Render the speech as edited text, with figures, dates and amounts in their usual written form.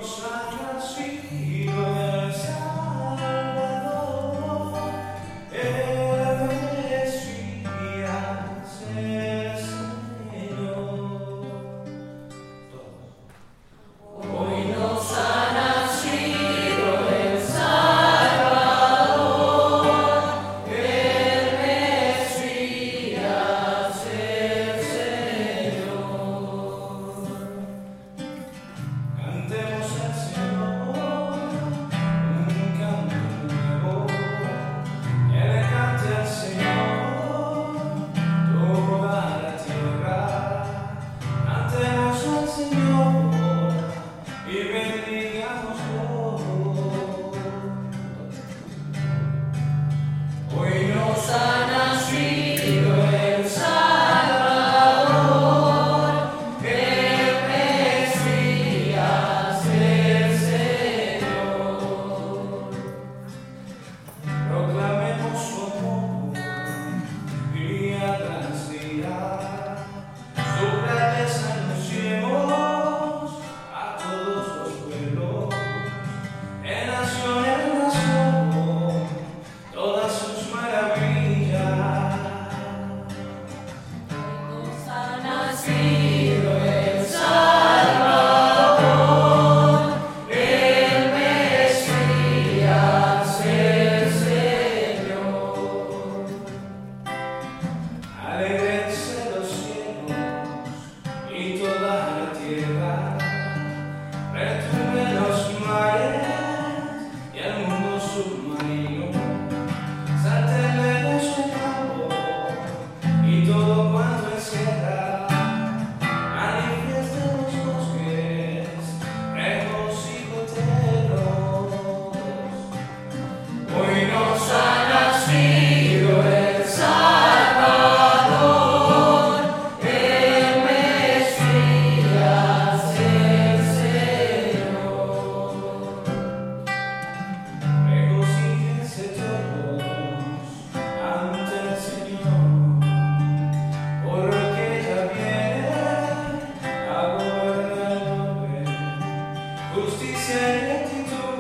nos ha nacido el Salvador, el Mesías, el Señor. Hoy nos ha nacido el Salvador, el Mesías, el Señor. Cantemos al Señor un canto nuevo, que le cante al Señor toda la tierra. Cantemos al Señor y bendigámoslo. Hoy nos ha nacido el Salvador, el Mesías, el Señor. Proclamemos su amor día tras día, su grandeza anunciemos a todos los pueblos, en nación todas sus maravillas. Nos ha nacido el Salvador, el Mesías, el Señor. Alégrense los cielos y toda la tierra, retumben los mares y el mundo submarino, sáltenle de su campo y todo cuanto encierra, manifiesten los bosques, regocijo eternos. Hoy nos ha nacido el Salvador, el Mesías, el Señor. Regocíjense todos ante el Señor, porque ya viene a gobernar el orbe, justicia y rectitud.